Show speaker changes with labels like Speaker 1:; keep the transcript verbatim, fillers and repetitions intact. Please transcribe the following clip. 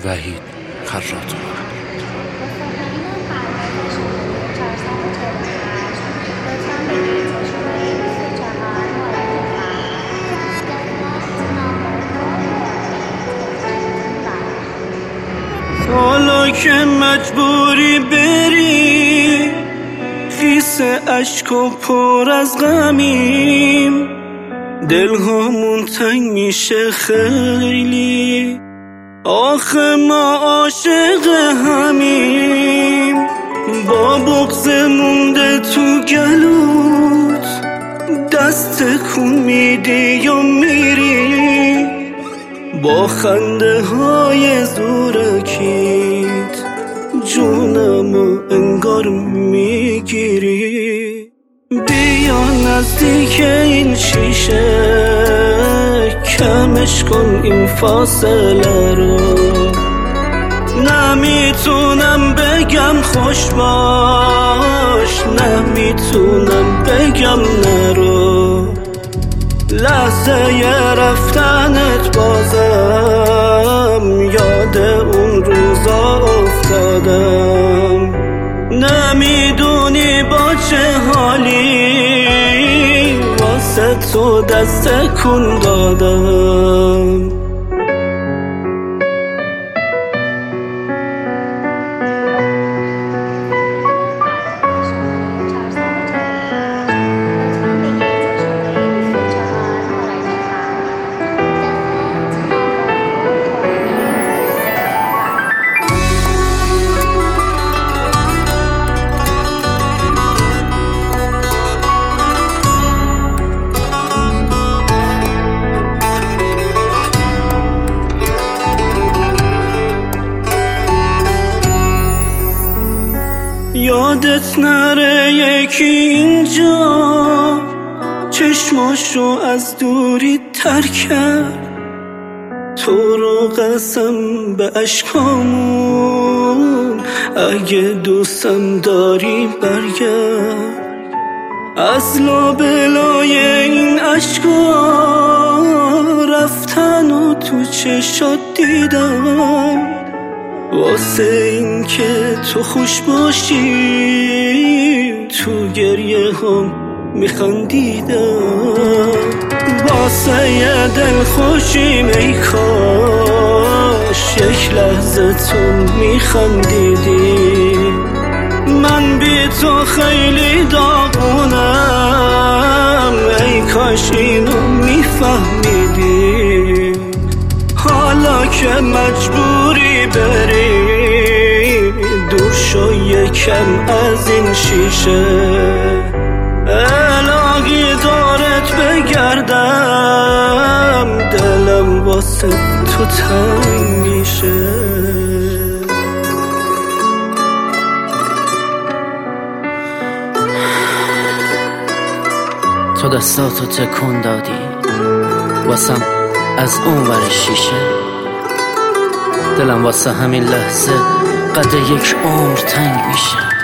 Speaker 1: وحید خراطی.
Speaker 2: حالا که مجبوری بری، خیس عشق و پر از غمیم، دلهامون تنگ میشه خیلی، آخه ما عاشق همیم. با بغض مونده تو گلوت، دست تکون میدی و میری، با خنده های زورکیت جونمو انگار میگیری. بیا نزدیک این شیشه، کمش کن این فاصله رو. نمیتونم بگم خوش باش، نمیتونم بگم نرو. لحظه ی رفتنت بازم یاد اون روزا افتادم. نمیدونی با چه حالی واسه تو دست کن دادم. یادت نره یکی اینجا چشماشو از دوری تر کرد، تو رو قسم به عشقامون، اگه دوستم داری برگرد. از لابلای این عشقا رفتن و تو چشات دیدم، واسه این که تو خوش باشی تو گریه هم میخندیدم. واسه یه دل خوشیم ای کاش یک لحظه تو میخندیدی. من بی تو خیلی داغونم، ای کاش اینو میفهمیدی. حالا که مجبوری بری، دور شو یکم از این شیشه. الهی دارت بگردم، دلم واسه تو تنگ میشه.
Speaker 3: تو دستاتو تکون دادی واسم از اون ور شیشه، دلم واسه همین لحظه قد یک عمر تنگ میشه.